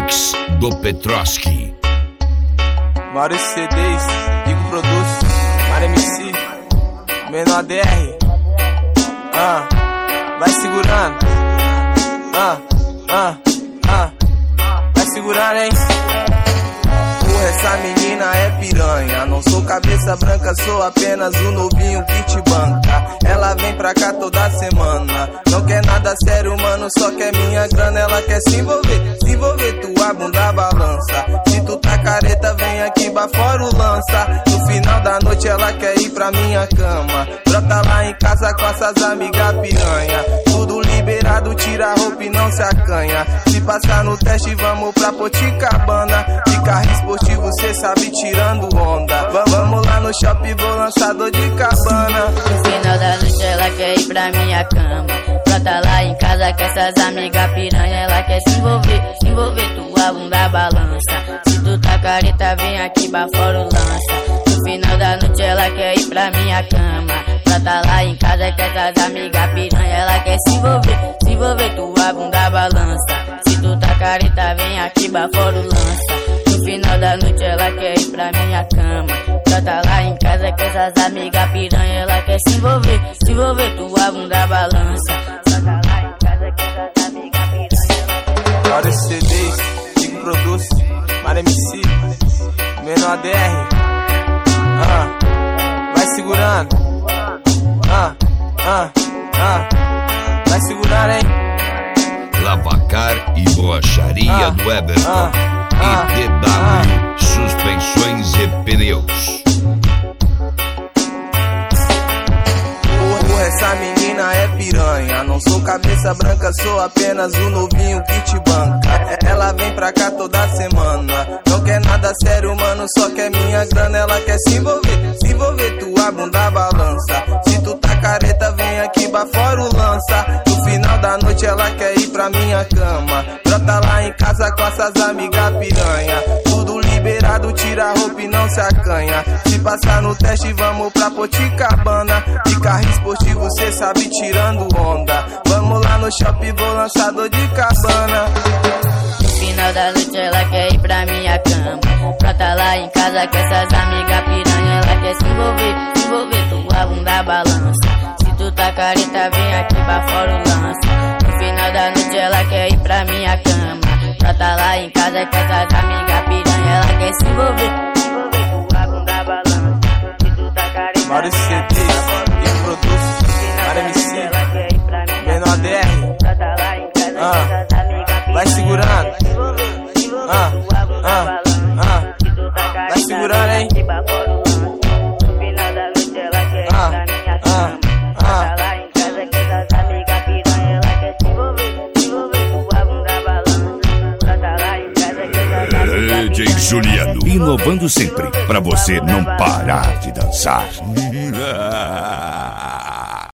Mix do Petroski. Maurício CDs, Digo Produz, Mara MC, Menor DR. Vai segurando. Vai segurando, hein? Porra, essa menina é piranha. Não sou cabeça branca, sou apenas o novinho que te banca. Ela vem pra cá toda semana. Não quer nada sério, mano, só quer minha grana. Ela quer se envolver, tua bunda balança. Se tu tá careta, vem aqui fora o lança. No final da noite ela quer ir pra minha cama. Brota lá em casa com essas amigas piranha. Tudo liberado, tira a roupa e não se acanha. Se passar no teste, vamos pra Poticabana. De carro esportivo, cê sabe, tirando onda. Vamos lá no shopping, vou lançar dor de cabana. No final da noite ela quer ir pra minha cama. Brota lá em casa com essas amigas piranha. Ela quer se envolver, tua bunda balança. Se tu tá careta, vem aqui fora o lança. No final da noite ela quer ir pra minha cama. Brota lá em casa com essas amigas piranha. Ela quer se envolver, tua bunda balança. Se tu tá careta, vem aqui fora o lança. No final da noite ela quer ir pra minha cama. Brota lá em casa com essas amigas piranha. Ela quer se envolver, tua bunda balança. Brota lá em casa com essas amigas piranha. Maurício CDs, Digo Produz, Mara MC, Menor DR. Vai segurando. Vai segurando, hein? Lavacar e Borracharia do Everton. E DW Suspensões e Pneus. Porra, essa menina é piranha. Não sou cabeça branca, sou apenas o novinho que te banca. Ela vem pra cá toda semana. Não quer nada sério, mano, só quer minha grana. Ela quer se envolver, tua bunda balança. Se tu tá careta, vem aqui fora o lança. No final da noite ela quer ir pra minha cama. Brota lá em casa com essas amigas piranha. Tudo liberado, tira a roupa e não se acanha. Se passar no teste, vamos pra Poticabana. De carro esportivo, cê sabe, tirando onda. Vamos lá no shopping, vou lançar dor de cabana. No final da noite ela quer ir pra minha cama. Brota lá em casa com essas amigas piranha. Ela quer se envolver, tua bunda balança. Se tu tá careta, vem aqui fora o lança. No final da noite ela quer ir pra minha cama. Brota lá em casa com essas amigas piranha. Ela quer se envolver, tua bunda balança. Se tu tá careta, Maurício CDs, Digo Produz, Mara MC, Menor DR. Vai segurando. Vai segurando, hein? DJ Juliano, inovando sempre, pra você não parar de dançar.